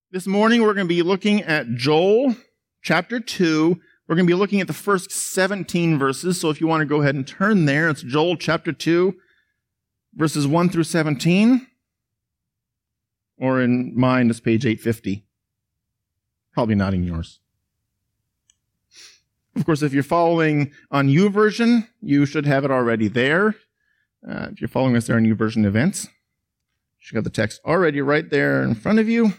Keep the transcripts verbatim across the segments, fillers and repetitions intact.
This morning we're going to be looking at Joel chapter two. We're going to be looking at the first seventeen verses. So if you want to go ahead and turn there, it's Joel chapter two, verses one through seventeen. Or in mine, it's page eight fifty. Probably not in yours. Of course, if you're following on YouVersion, you should have it already there. Uh, if you're following us there on YouVersion events, you should have the text already right there in front of you.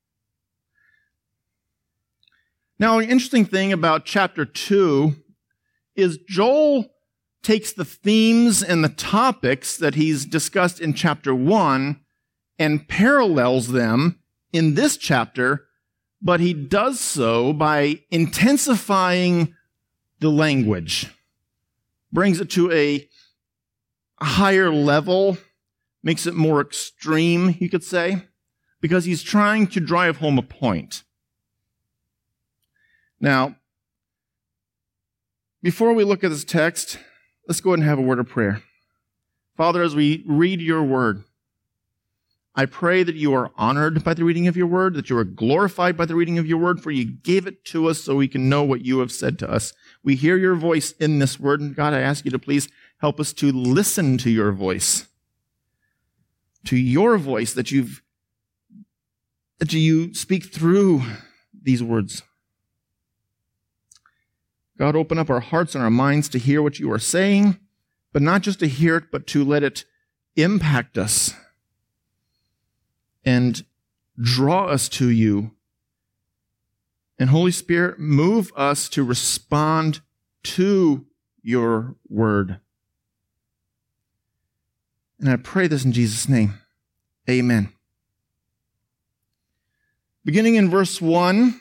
Now, an interesting thing about chapter two is Joel takes the themes and the topics that he's discussed in chapter one and parallels them in this chapter, but he does so by intensifying the language, brings it to a higher level, makes it more extreme, you could say, because he's trying to drive home a point. Now, before we look at this text, let's go ahead and have a word of prayer. Father, as we read your word, I pray that you are honored by the reading of your word, that you are glorified by the reading of your word, for you gave it to us so we can know what you have said to us. We hear your voice in this word, and God, I ask you to please help us to listen to your voice, to your voice that you've, that you speak through these words. God, open up our hearts and our minds to hear what you are saying, but not just to hear it, but to let it impact us and draw us to you. And Holy Spirit, move us to respond to your word. And I pray this in Jesus' name. Amen. Beginning in verse one,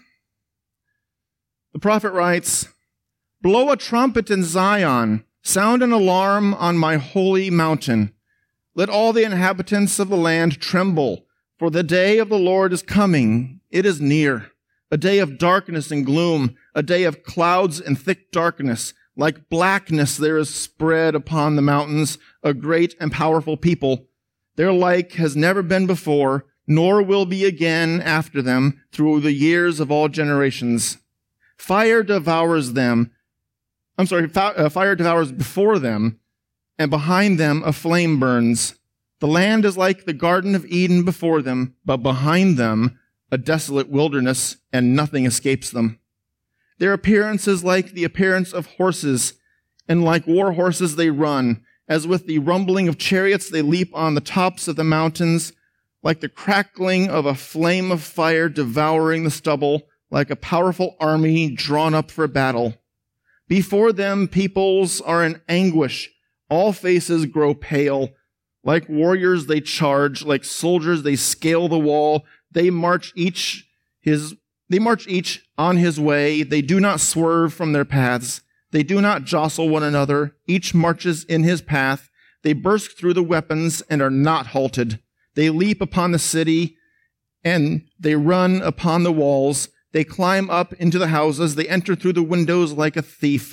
the prophet writes, "Blow a trumpet in Zion, sound an alarm on my holy mountain. Let all the inhabitants of the land tremble, for the day of the Lord is coming. It is near, a day of darkness and gloom, a day of clouds and thick darkness. Like blackness there is spread upon the mountains a great and powerful people. Their like has never been before, nor will be again after them through the years of all generations. Fire devours them. I'm sorry, fire devours before them, and behind them a flame burns. The land is like the Garden of Eden before them, but behind them a desolate wilderness, and nothing escapes them. Their appearance is like the appearance of horses, and like war horses they run. As with the rumbling of chariots they leap on the tops of the mountains, like the crackling of a flame of fire devouring the stubble, like a powerful army drawn up for battle. Before them peoples are in anguish, all faces grow pale. Like warriors they charge, like soldiers they scale the wall. They march each his they march each on his way. They do not swerve from their paths. They do not jostle one another. Each marches in his path. They burst through the weapons and are not halted. They leap upon the city and they run upon the walls. They climb up into the houses. They enter through the windows like a thief.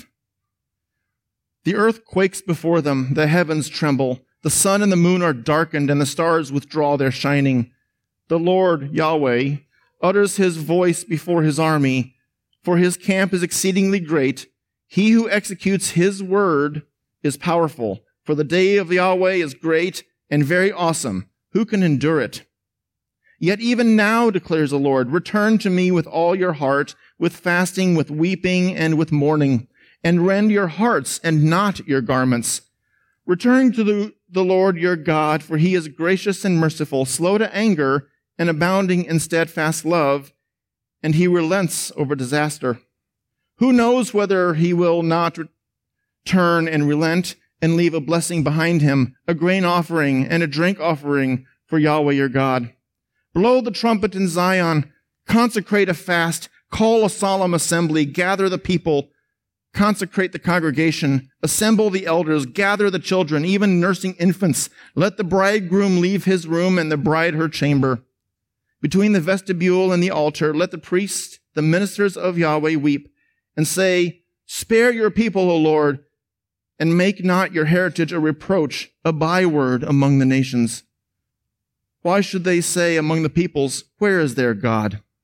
The earth quakes before them. The heavens tremble. The sun and the moon are darkened, and the stars withdraw their shining. The Lord, Yahweh, utters his voice before his army, for his camp is exceedingly great. He who executes his word is powerful, for the day of Yahweh is great and very awesome. Who can endure it? Yet even now, declares the Lord, return to me with all your heart, with fasting, with weeping, and with mourning, and rend your hearts and not your garments. Return to the, the Lord your God, for he is gracious and merciful, slow to anger, and abounding in steadfast love, and he relents over disaster. Who knows whether he will not turn and relent and leave a blessing behind him, a grain offering and a drink offering for Yahweh your God? Blow the trumpet in Zion, consecrate a fast, call a solemn assembly, gather the people, consecrate the congregation, assemble the elders, gather the children, even nursing infants. Let the bridegroom leave his room and the bride her chamber. Between the vestibule and the altar, let the priests, the ministers of Yahweh, weep and say, spare your people, O Lord, and make not your heritage a reproach, a byword among the nations. Why should they say among the peoples, where is their God?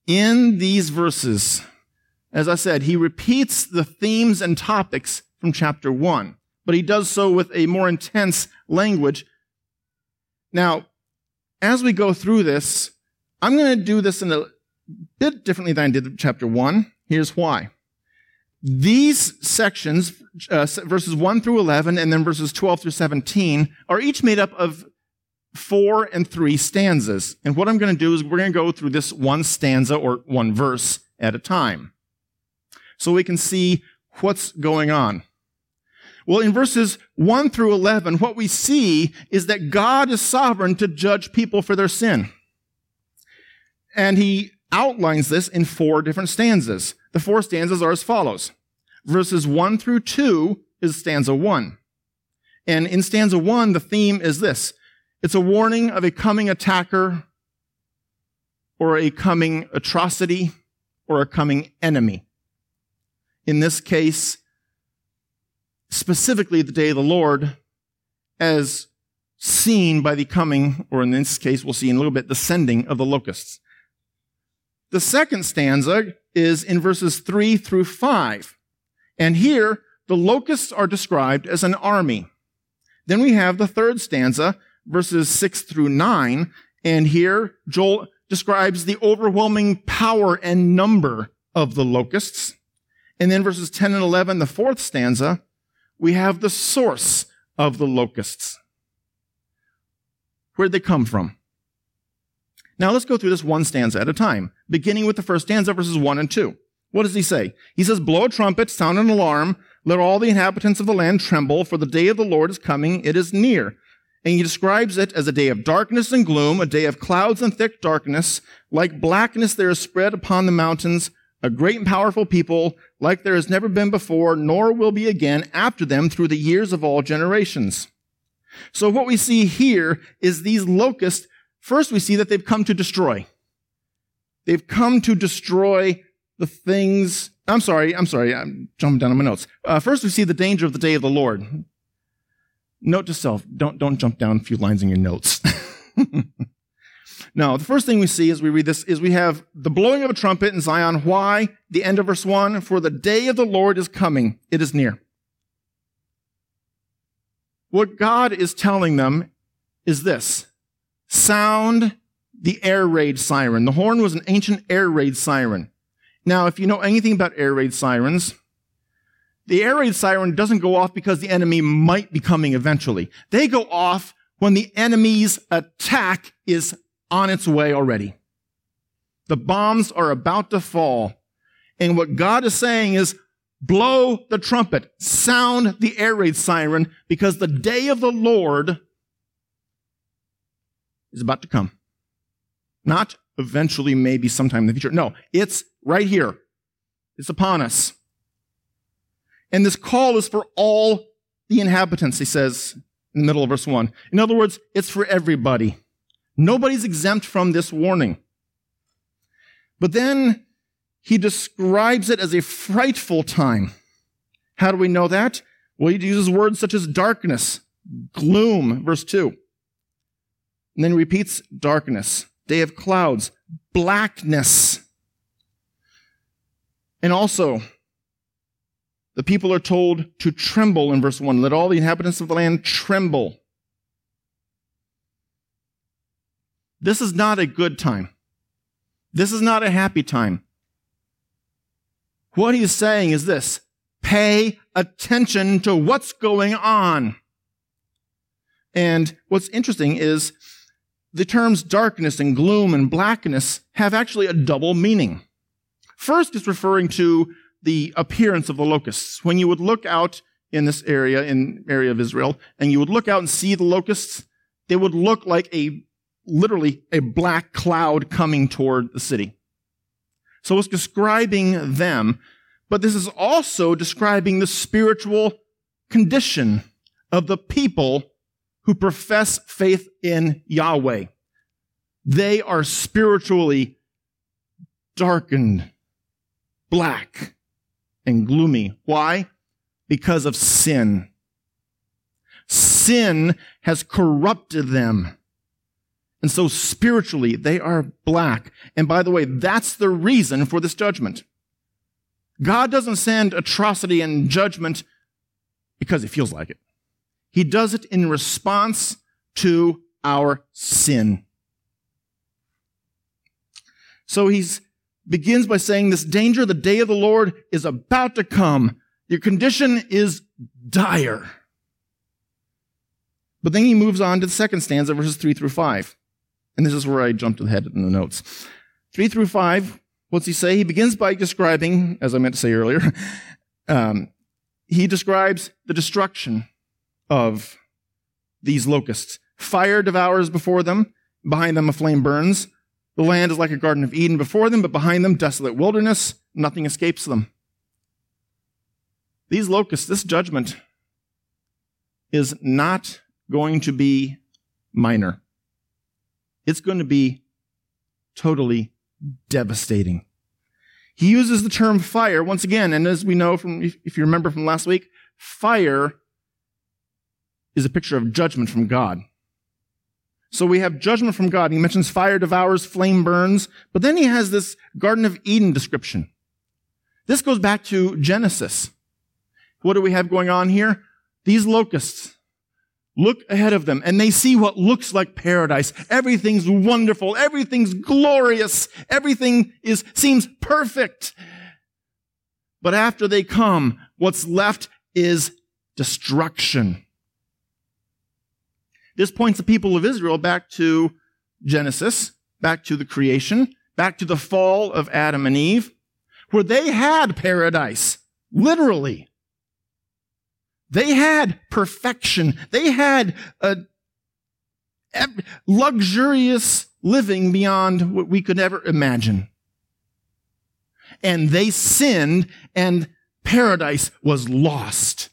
in these verses, as I said, he repeats the themes and topics from chapter one, but he does so with a more intense language. Now, as we go through this, I'm going to do this in a bit differently than I did in chapter one. Here's why. These sections, uh, verses one through eleven, and then verses twelve through seventeen, are each made up of four and three stanzas. And what I'm going to do is we're going to go through this one stanza or one verse at a time, so we can see what's going on. Well, in verses one through eleven, what we see is that God is sovereign to judge people for their sin. And he outlines this in four different stanzas. The four stanzas are as follows. Verses one through two is stanza one. And in stanza one, the theme is this. It's a warning of a coming attacker or a coming atrocity or a coming enemy. In this case, specifically the day of the Lord, as seen by the coming, or in this case, we'll see in a little bit, the sending of the locusts. The second stanza is in verses three through five. And here, the locusts are described as an army. Then we have the third stanza, verses six through nine. And here, Joel describes the overwhelming power and number of the locusts. And then verses ten and eleven, the fourth stanza, we have the source of the locusts. Where'd they come from? Now let's go through this one stanza at a time, beginning with the first stanza, verses one and two. What does he say? He says, blow a trumpet, sound an alarm, let all the inhabitants of the land tremble, for the day of the Lord is coming, it is near. And he describes it as a day of darkness and gloom, a day of clouds and thick darkness. Like blackness there is spread upon the mountains, a great and powerful people, like there has never been before, nor will be again after them through the years of all generations. So what we see here is these locusts. First, we see that they've come to destroy. They've come to destroy the things. I'm sorry, I'm sorry, I'm jumping down on my notes. Uh, first, we see the danger of the day of the Lord. Note to self, don't, don't jump down a few lines in your notes. No, the first thing we see as we read this is we have the blowing of a trumpet in Zion. Why? The end of verse one, for the day of the Lord is coming, it is near. What God is telling them is this. Sound the air raid siren. The horn was an ancient air raid siren. Now, if you know anything about air raid sirens, the air raid siren doesn't go off because the enemy might be coming eventually. They go off when the enemy's attack is on its way already. The bombs are about to fall. And what God is saying is, blow the trumpet, sound the air raid siren, because the day of the Lord is about to come. Not eventually, maybe sometime in the future. No, it's right here. It's upon us. And this call is for all the inhabitants, he says in the middle of verse one. In other words, it's for everybody. Nobody's exempt from this warning. But then he describes it as a frightful time. How do we know that? Well, he uses words such as darkness, gloom, verse two. And then he repeats darkness, day of clouds, blackness. And also, the people are told to tremble in verse one. Let all the inhabitants of the land tremble. This is not a good time. This is not a happy time. What he's saying is this: pay attention to what's going on. And what's interesting is the terms darkness and gloom and blackness have actually a double meaning. First, it's referring to the appearance of the locusts. When you would look out in this area, in area of Israel, and you would look out and see the locusts, they would look like a, literally, a black cloud coming toward the city. So it's describing them, but this is also describing the spiritual condition of the people who profess faith in Yahweh. They are spiritually darkened, black, and gloomy. Why? Because of sin. Sin has corrupted them. And so spiritually, they are black. And by the way, that's the reason for this judgment. God doesn't send atrocity and judgment because he feels like it. He does it in response to our sin. So he begins by saying, this danger, the day of the Lord is about to come. Your condition is dire. But then he moves on to the second stanza, verses three through five. And this is where I jumped ahead in the notes. Three through five, what's he say? He begins by describing, as I meant to say earlier, um, he describes the destruction of these locusts. Fire devours before them. Behind them a flame burns. The land is like a Garden of Eden before them, but behind them desolate wilderness. Nothing escapes them. These locusts, this judgment, is not going to be minor. It's going to be totally devastating. He uses the term fire once again, and as we know from, if you remember from last week, fire is a picture of judgment from God. So we have judgment from God. He mentions fire devours, flame burns, but then he has this Garden of Eden description. This goes back to Genesis. What do we have going on here? These locusts look ahead of them and they see what looks like paradise. Everything's wonderful. Everything's glorious. Everything is, seems perfect. But after they come, what's left is destruction. This points the people of Israel back to Genesis, back to the creation, back to the fall of Adam and Eve, where they had paradise, literally. They had perfection. They had a luxurious living beyond what we could ever imagine. And they sinned, and paradise was lost.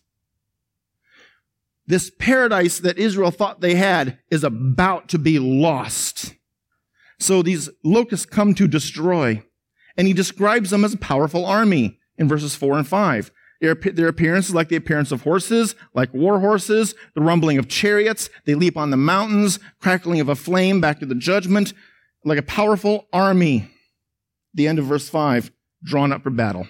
This paradise that Israel thought they had is about to be lost. So these locusts come to destroy. And he describes them as a powerful army in verses four and five. Their, their appearance is like the appearance of horses, like war horses, the rumbling of chariots. They leap on the mountains, crackling of a flame back to the judgment, like a powerful army. The end of verse five, drawn up for battle.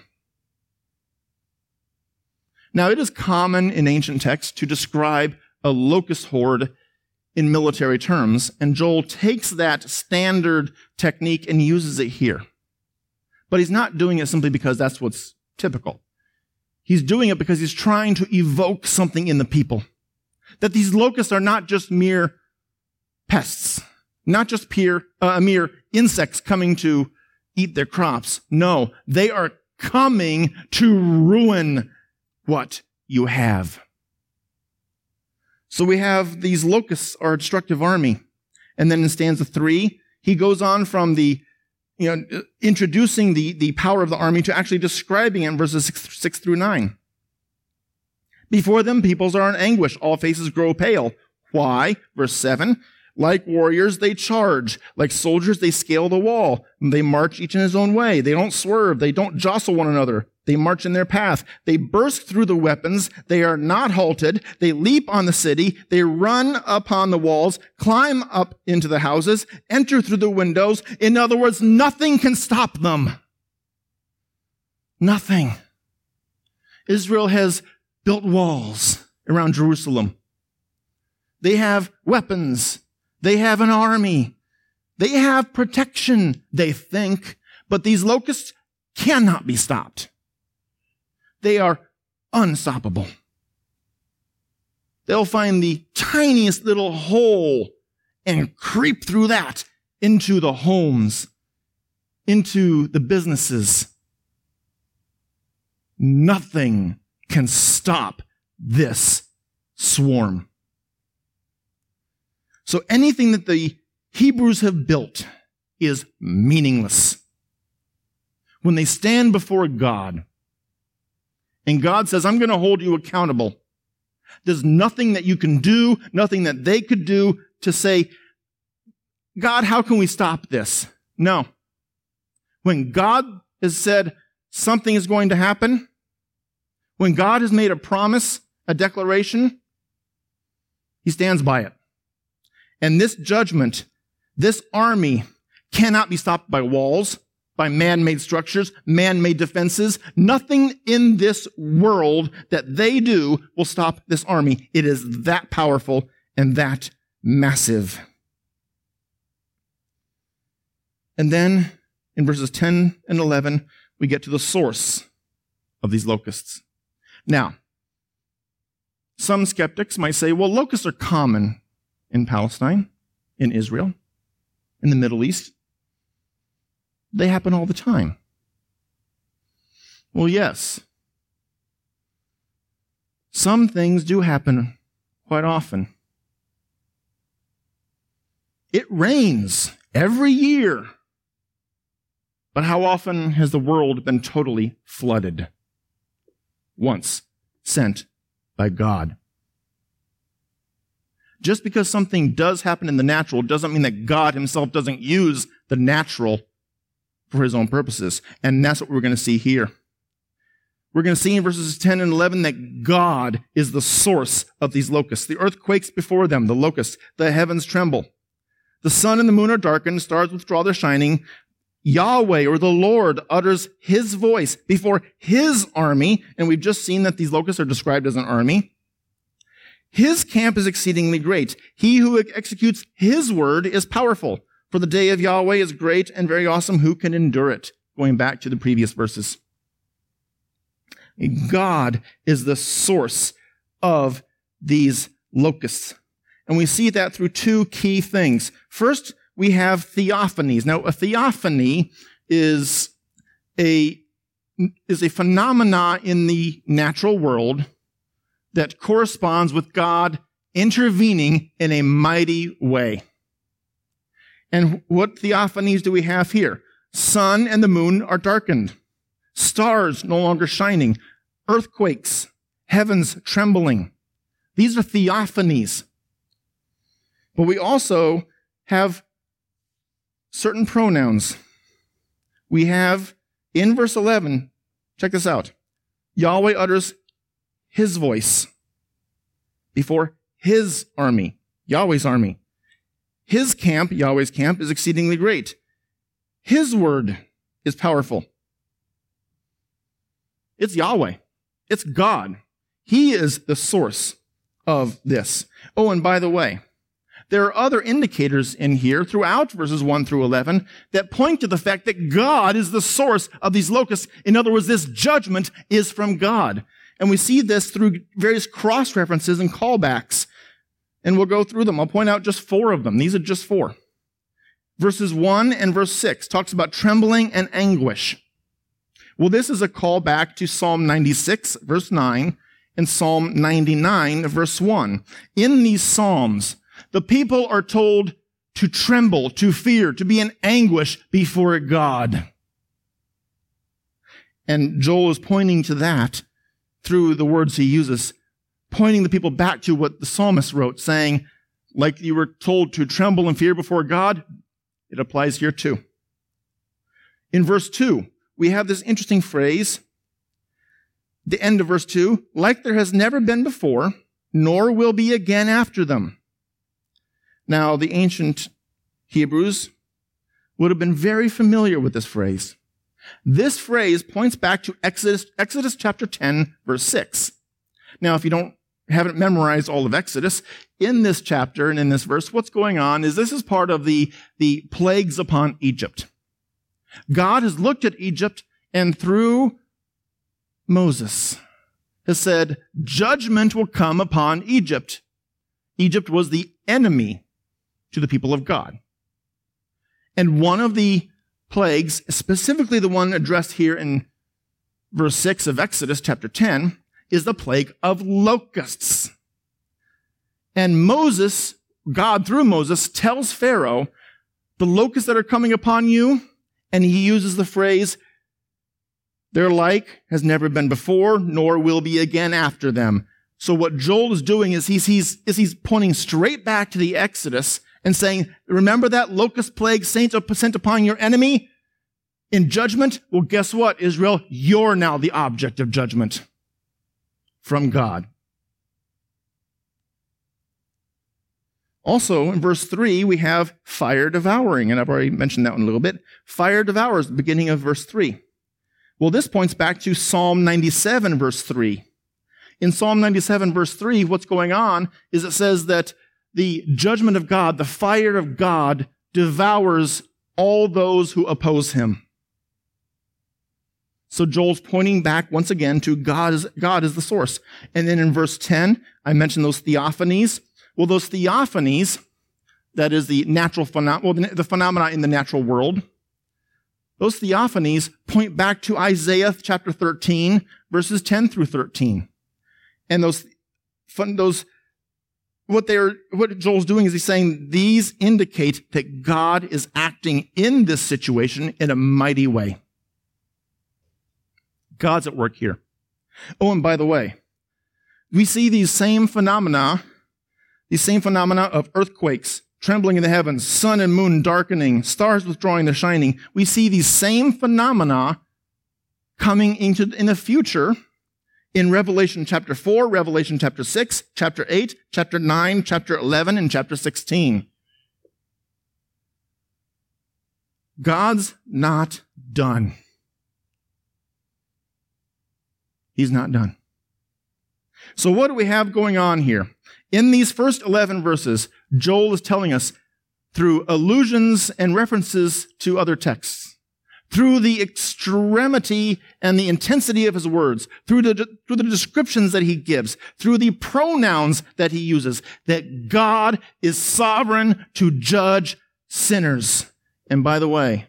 Now, it is common in ancient texts to describe a locust horde in military terms, and Joel takes that standard technique and uses it here. But he's not doing it simply because that's what's typical. He's doing it because he's trying to evoke something in the people. That these locusts are not just mere pests, not just mere, uh, mere insects coming to eat their crops. No, they are coming to ruin what you have. So we have these locusts are a destructive army. And then in stanza three, he goes on from the, you know, introducing the, the power of the army to actually describing it in verses six, six through nine. Before them, peoples are in anguish. All faces grow pale. Why? Verse seven. Like warriors, they charge. Like soldiers, they scale the wall. They march each in his own way. They don't swerve. They don't jostle one another. They march in their path. They burst through the weapons. They are not halted. They leap on the city. They run upon the walls, climb up into the houses, enter through the windows. In other words, nothing can stop them. Nothing. Israel has built walls around Jerusalem. They have weapons. They have an army. They have protection, they think. But these locusts cannot be stopped. They are unstoppable. They'll find the tiniest little hole and creep through that into the homes, into the businesses. Nothing can stop this swarm. So anything that the Hebrews have built is meaningless. When they stand before God, and God says, I'm going to hold you accountable, there's nothing that you can do, nothing that they could do to say, God, how can we stop this? No. When God has said something is going to happen, when God has made a promise, a declaration, he stands by it. And this judgment This army cannot be stopped by walls, by man-made structures, man-made defenses. Nothing in this world that they do will stop this army. It is that powerful and that massive. And then in verses ten and eleven, we get to the source of these locusts. Now, some skeptics might say, well, locusts are common in Palestine, in Israel, in the Middle East. They happen all the time. Well, yes. Some things do happen quite often. It rains every year. But how often has the world been totally flooded? Once, sent by God. Just because something does happen in the natural doesn't mean that God himself doesn't use the natural for his own purposes. And that's what we're going to see here. We're going to see in verses ten and eleven that God is the source of these locusts. The earth quakes before them, the locusts. The heavens tremble. The sun and the moon are darkened, stars withdraw their shining. Yahweh, or the Lord, utters his voice before his army. And we've just seen that these locusts are described as an army. His camp is exceedingly great. He who executes his word is powerful. For the day of Yahweh is great and very awesome. Who can endure it? Going back to the previous verses. God is the source of these locusts. And we see that through two key things. First, we have theophanies. Now, a theophany is a, is a phenomena in the natural world that corresponds with God intervening in a mighty way. And what theophanies do we have here? Sun and the moon are darkened. Stars no longer shining. Earthquakes. Heavens trembling. These are theophanies. But we also have certain pronouns. We have, in verse eleven, check this out. Yahweh utters his voice before his army, Yahweh's army. His camp, Yahweh's camp, is exceedingly great. His word is powerful. It's Yahweh. It's God. He is the source of this. Oh, and by the way, there are other indicators in here throughout verses one through eleven that point to the fact that God is the source of these locusts. In other words, this judgment is from God. And we see this through various cross-references and callbacks. And we'll go through them. I'll point out just four of them. These are just four. Verses one and verse six talks about trembling and anguish. Well, this is a call back to Psalm ninety-six, verse nine, and Psalm ninety-nine, verse one. In these psalms, the people are told to tremble, to fear, to be in anguish before God. And Joel is pointing to that through the words he uses, pointing the people back to what the psalmist wrote, saying, like you were told to tremble and fear before God, it applies here too. In verse two, we have this interesting phrase, the end of verse two, like there has never been before, nor will be again after them. Now, the ancient Hebrews would have been very familiar with this phrase. This phrase points back to Exodus, Exodus chapter ten, verse six. Now, if you don't haven't memorized all of Exodus, in this chapter and in this verse, what's going on is this is part of the, the plagues upon Egypt. God has looked at Egypt and through Moses has said, judgment will come upon Egypt. Egypt was the enemy to the people of God. And one of the plagues, specifically the one addressed here in verse six of Exodus chapter ten, is the plague of locusts. And Moses, God through Moses, tells Pharaoh, the locusts that are coming upon you, and he uses the phrase, their like has never been before, nor will be again after them. So what Joel is doing is he's, he's, is he's pointing straight back to the Exodus and saying, remember that locust plague sent upon your enemy in judgment? Well, guess what, Israel? You're now the object of judgment from God. Also, in verse three, we have fire devouring, and I've already mentioned that one a little bit. Fire devours, the beginning of verse three. Well, this points back to Psalm ninety-seven, verse three. In Psalm ninety-seven, verse three, what's going on is it says that the judgment of God, the fire of God, devours all those who oppose him. So Joel's pointing back once again to God is, God is the source. And then in verse ten, I mentioned those theophanies. Well, those theophanies, that is the natural phenom- well, the, the phenomena in the natural world, those theophanies point back to Isaiah chapter thirteen, verses ten through thirteen. And those, those, what they're, what Joel's doing is he's saying these indicate that God is acting in this situation in a mighty way. God's at work here. Oh, and by the way, we see these same phenomena, these same phenomena of earthquakes, trembling in the heavens, sun and moon darkening, stars withdrawing their shining. We see these same phenomena coming into in the future in Revelation chapter four, Revelation chapter six, chapter eight, chapter nine, chapter eleven, and chapter sixteen. God's not done. He's not done. So what do we have going on here? In these first eleven verses, Joel is telling us through allusions and references to other texts, through the extremity and the intensity of his words, through the, through the descriptions that he gives, through the pronouns that he uses, that God is sovereign to judge sinners. And by the way,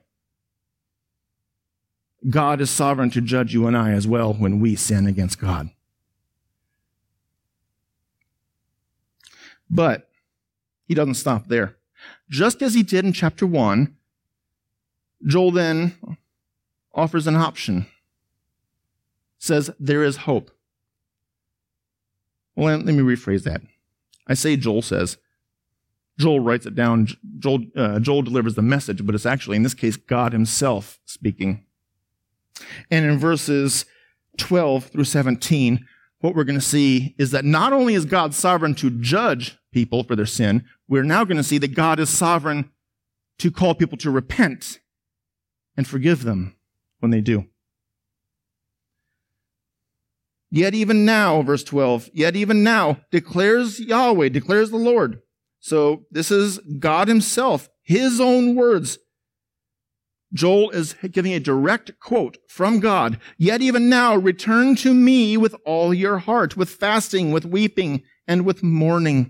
God is sovereign to judge you and I as well when we sin against God. But he doesn't stop there. Just as he did in chapter one, Joel then offers an option. Says, there is hope. Well, let me rephrase that. I say Joel says. Joel writes it down. Joel, uh, Joel delivers the message, but it's actually, in this case, God himself speaking. And in verses twelve through seventeen, what we're going to see is that not only is God sovereign to judge people for their sin, we're now going to see that God is sovereign to call people to repent and forgive them when they do. Yet even now, verse twelve, yet even now declares Yahweh, declares the Lord. So this is God himself, his own words. Joel is giving a direct quote from God. Yet even now, return to me with all your heart, with fasting, with weeping, and with mourning.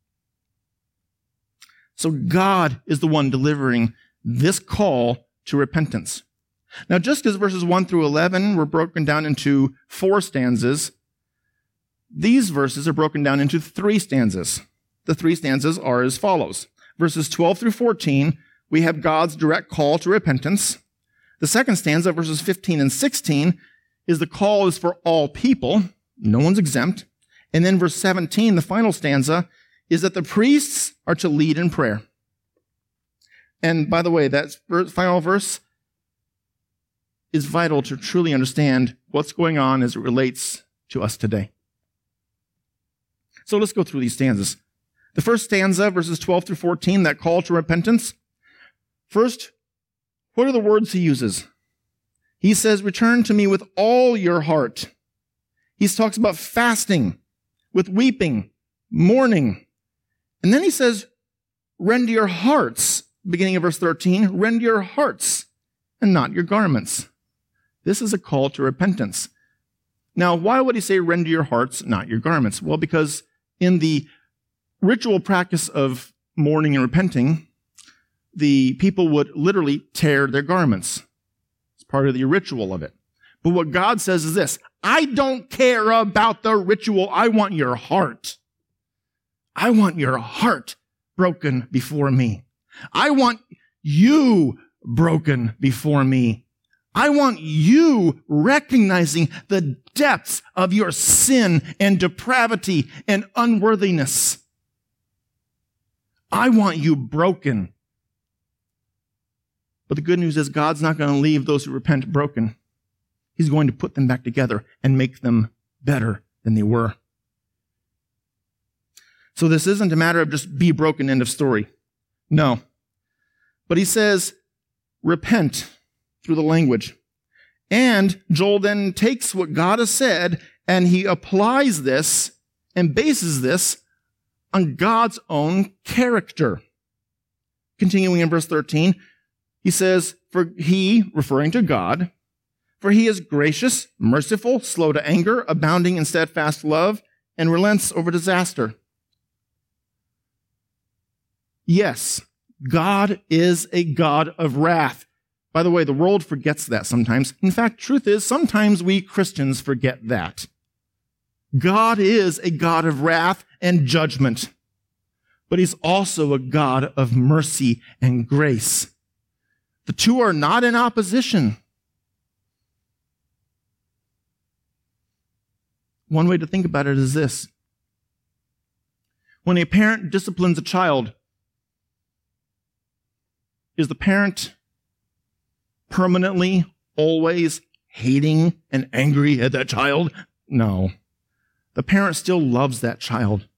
So God is the one delivering this call to repentance. Now, just as verses one through eleven were broken down into four stanzas, these verses are broken down into three stanzas. The three stanzas are as follows. Verses twelve through fourteen, we have God's direct call to repentance. The second stanza, verses fifteen and sixteen, is the call is for all people. No one's exempt. And then verse seventeen, the final stanza, is that the priests are to lead in prayer. And by the way, that final verse is vital to truly understand what's going on as it relates to us today. So let's go through these stanzas. The first stanza, verses twelve through fourteen, that call to repentance. First, what are the words he uses? He says, return to me with all your heart. He talks about fasting, with weeping, mourning. And then he says, rend your hearts, beginning of verse thirteen, rend your hearts and not your garments. This is a call to repentance. Now, why would he say rend your hearts, not your garments? Well, because in the ritual practice of mourning and repenting, the people would literally tear their garments. It's part of the ritual of it. But what God says is this, I don't care about the ritual. I want your heart. I want your heart broken before me. I want you broken before me. I want you recognizing the depths of your sin and depravity and unworthiness. I want you broken. But the good news is God's not going to leave those who repent broken. He's going to put them back together and make them better than they were. So this isn't a matter of just be broken, end of story. No. But he says, repent through the language. And Joel then takes what God has said and he applies this and bases this on God's own character. Continuing in verse thirteen, he says, for he, referring to God, for he is gracious, merciful, slow to anger, abounding in steadfast love, and relents over disaster. Yes, God is a God of wrath. By the way, the world forgets that sometimes. In fact, truth is, sometimes we Christians forget that. God is a God of wrath and judgment, but he's also a God of mercy and grace. The two are not in opposition. One way to think about it is this. When a parent disciplines a child, is the parent permanently, always hating and angry at that child? No. The parent still loves that child.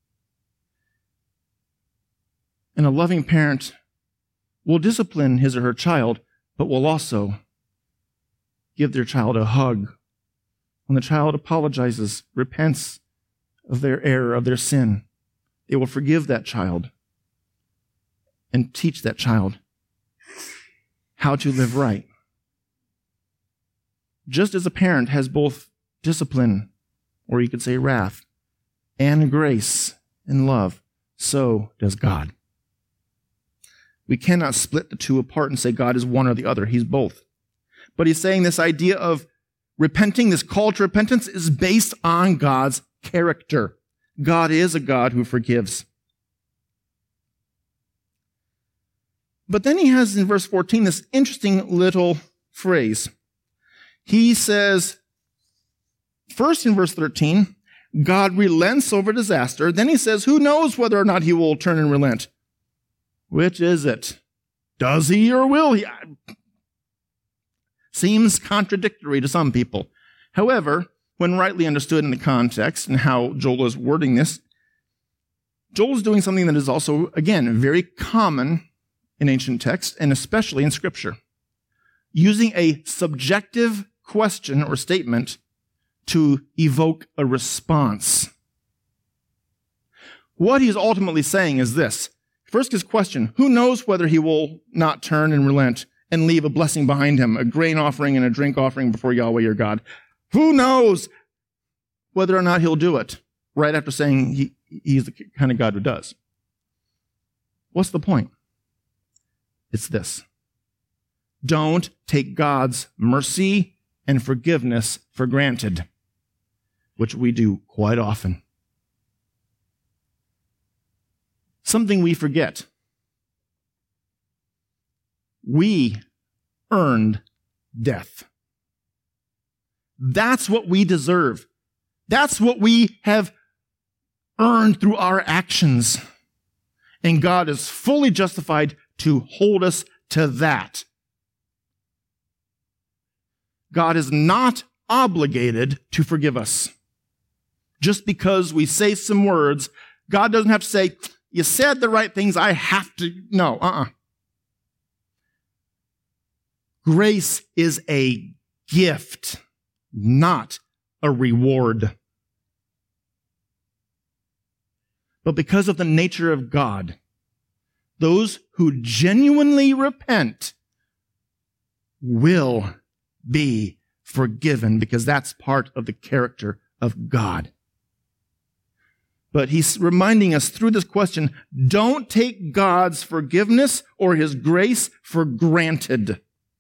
And a loving parent will discipline his or her child, but will also give their child a hug. When the child apologizes, repents of their error, of their sin, they will forgive that child and teach that child how to live right. Just as a parent has both discipline, or you could say wrath, and grace and love, so does God. We cannot split the two apart and say God is one or the other. He's both. But he's saying this idea of repenting, this call to repentance, is based on God's character. God is a God who forgives. But then he has in verse fourteen this interesting little phrase. He says, first in verse thirteen, God relents over disaster. Then he says, who knows whether or not he will turn and relent? Which is it? Does he or will he? Seems contradictory to some people. However, when rightly understood in the context and how Joel is wording this, Joel is doing something that is also, again, very common in ancient texts, and especially in Scripture. Using a subjective question or statement to evoke a response. What he's ultimately saying is this. First, his question, who knows whether he will not turn and relent and leave a blessing behind him, a grain offering and a drink offering before Yahweh your God? Who knows whether or not he'll do it? Right after saying he, he's the kind of God who does. What's the point? It's this. Don't take God's mercy and forgiveness for granted, which we do quite often. Something we forget. We earned death. That's what we deserve. That's what we have earned through our actions. And God is fully justified to hold us to that. God is not obligated to forgive us. Just because we say some words, God doesn't have to say, you said the right things, I have to. No, uh-uh. Grace is a gift, not a reward. But because of the nature of God, those who genuinely repent will be forgiven, because that's part of the character of God. But he's reminding us through this question, don't take God's forgiveness or his grace for granted.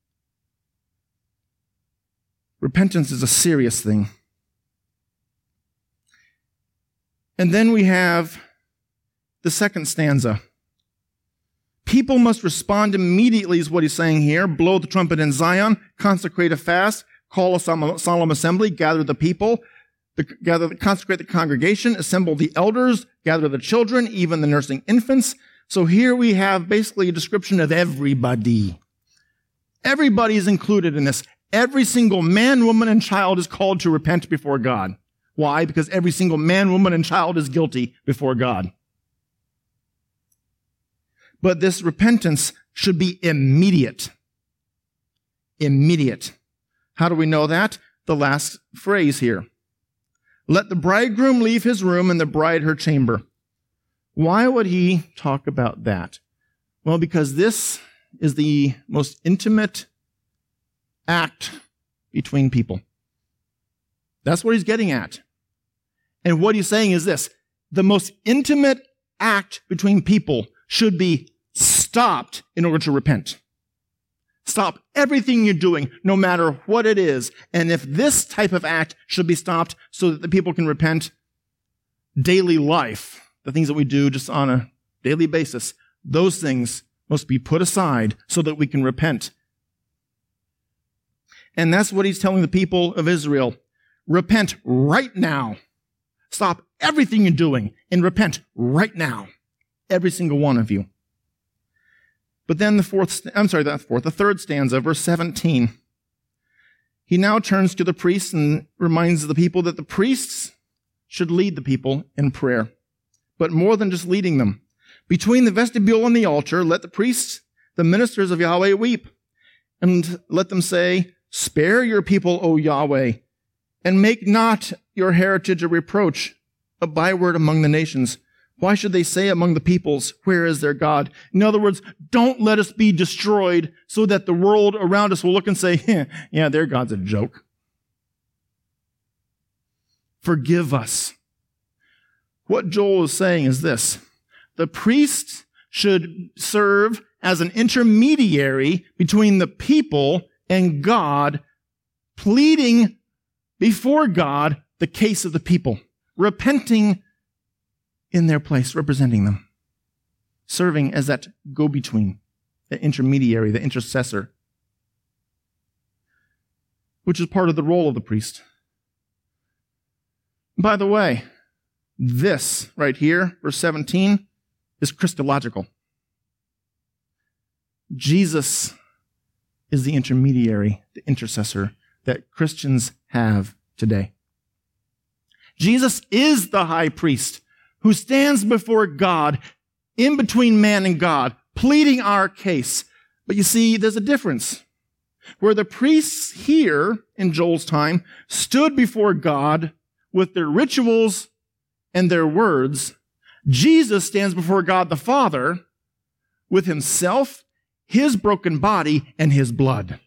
Repentance is a serious thing. And then we have the second stanza. People must respond immediately, is what he's saying here. Blow the trumpet in Zion, consecrate a fast, call a solemn assembly, gather the people, the, gather, consecrate the congregation, assemble the elders, gather the children, even the nursing infants. So here we have basically a description of everybody. Everybody is included in this. Every single man, woman, and child is called to repent before God. Why? Because every single man, woman, and child is guilty before God. But this repentance should be immediate. Immediate. How do we know that? The last phrase here. Let the bridegroom leave his room and the bride her chamber. Why would he talk about that? Well, because this is the most intimate act between people. That's what he's getting at. And what he's saying is this: the most intimate act between people should be stopped in order to repent. Stop everything you're doing, no matter what it is. And if this type of act should be stopped so that the people can repent, daily life, the things that we do just on a daily basis, those things must be put aside so that we can repent. And that's what he's telling the people of Israel. Repent right now. Stop everything you're doing and repent right now. Every single one of you. But then the fourth, I'm sorry, that fourth, the third stanza, verse seventeen. He now turns to the priests and reminds the people that the priests should lead the people in prayer. But more than just leading them. Between the vestibule and the altar, let the priests, the ministers of Yahweh, weep. And let them say, spare your people, O Yahweh, and make not your heritage a reproach, a byword among the nations. Why should they say among the peoples, where is their God? In other words, don't let us be destroyed so that the world around us will look and say, yeah, their God's a joke. Forgive us. What Joel is saying is this: the priests should serve as an intermediary between the people and God, pleading before God the case of the people, repenting in their place, representing them, serving as that go-between, the intermediary, the intercessor, which is part of the role of the priest. By the way, this right here, verse seventeen, is Christological. Jesus is the intermediary, the intercessor that Christians have today. Jesus is the high priest who stands before God, in between man and God, pleading our case. But you see, there's a difference. Where the priests here in Joel's time stood before God with their rituals and their words, Jesus stands before God the Father with himself, his broken body, and his blood.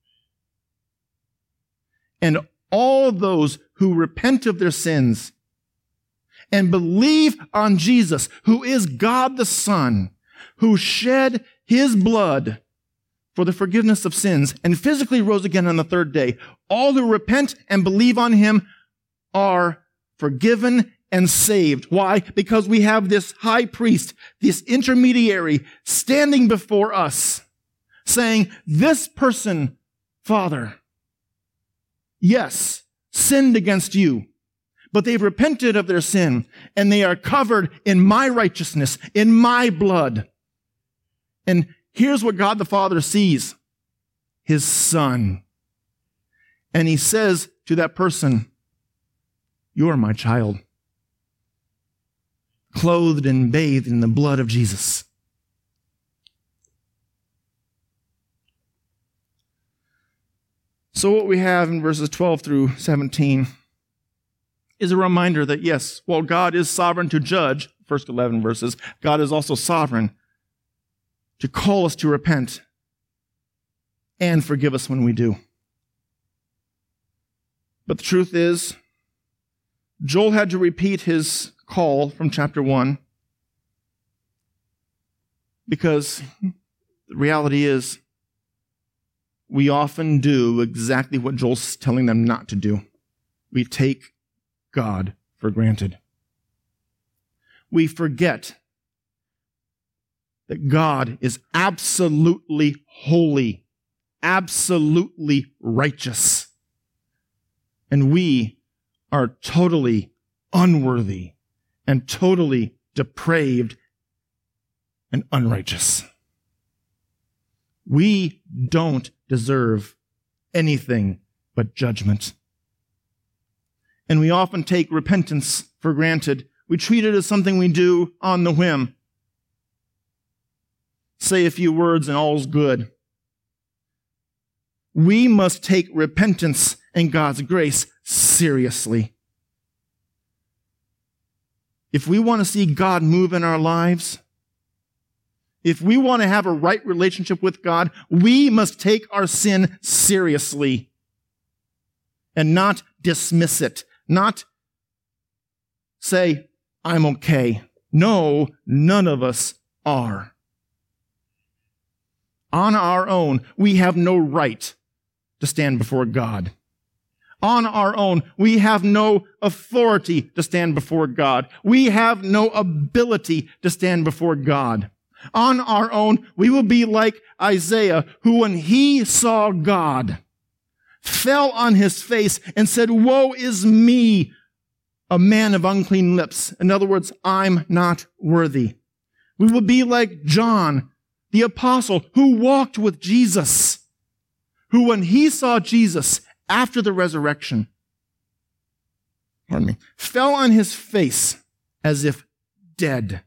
And all those who repent of their sins and believe on Jesus, who is God the Son, who shed his blood for the forgiveness of sins and physically rose again on the third day, all who repent and believe on him are forgiven and saved. Why? Because we have this high priest, this intermediary standing before us saying, this person, Father, yes, sinned against you, but they've repented of their sin and they are covered in my righteousness, in my blood. And here's what God the Father sees: his Son. And he says to that person, you are my child, clothed and bathed in the blood of Jesus. So what we have in verses twelve through seventeen is a reminder that, yes, while God is sovereign to judge, first eleven verses, God is also sovereign to call us to repent and forgive us when we do. But the truth is, Joel had to repeat his call from chapter one because the reality is we often do exactly what Joel's telling them not to do. We take God for granted. We forget that God is absolutely holy, absolutely righteous, and we are totally unworthy and totally depraved and unrighteous. We don't deserve anything but judgment. And we often take repentance for granted. We treat it as something we do on the whim. Say a few words and all's good. We must take repentance and God's grace seriously. If we want to see God move in our lives, if we want to have a right relationship with God, we must take our sin seriously and not dismiss it, not say, I'm okay. No, none of us are. On our own, we have no right to stand before God. On our own, we have no authority to stand before God. We have no ability to stand before God. On our own, we will be like Isaiah, who when he saw God, fell on his face and said, woe is me, a man of unclean lips. In other words, I'm not worthy. We will be like John, the apostle, who walked with Jesus, who when he saw Jesus after the resurrection, pardon me, fell on his face as if dead.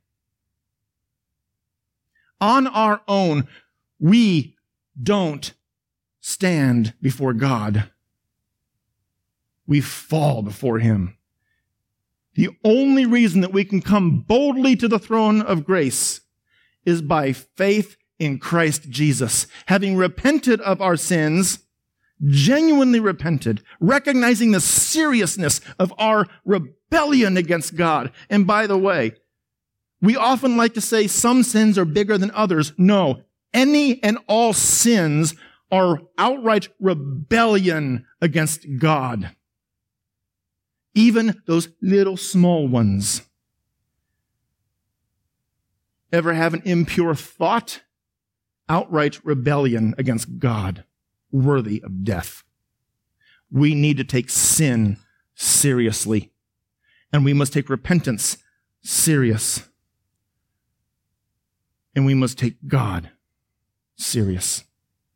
On our own, we don't stand before God. We fall before him. The only reason that we can come boldly to the throne of grace is by faith in Christ Jesus. Having repented of our sins, genuinely repented, recognizing the seriousness of our rebellion against God. And by the way, we often like to say some sins are bigger than others. No, any and all sins are outright rebellion against God. Even those little small ones. Ever have an impure thought? Outright rebellion against God, worthy of death. We need to take sin seriously, and we must take repentance serious, and we must take God serious.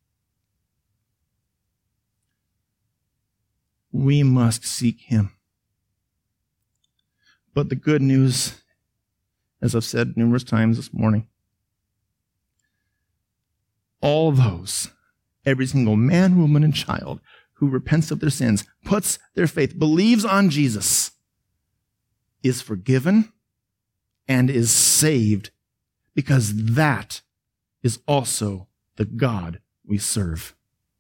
We must seek him. But the good news, as I've said numerous times this morning, all those, every single man, woman, and child who repents of their sins, puts their faith, believes on Jesus, is forgiven and is saved, because that is also the God we serve.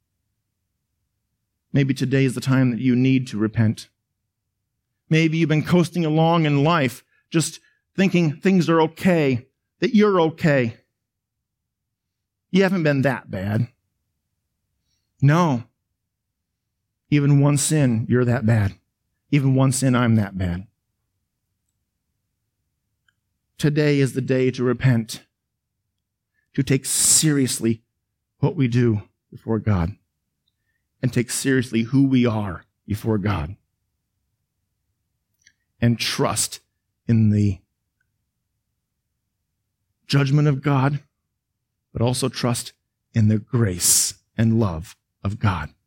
Maybe today is the time that you need to repent. Maybe you've been coasting along in life, just thinking things are okay, that you're okay. You haven't been that bad. No. Even one sin, you're that bad. Even one sin, I'm that bad. Today is the day to repent, to take seriously what we do before God, and take seriously who we are before God, and trust in the judgment of God, but also trust in the grace and love of God.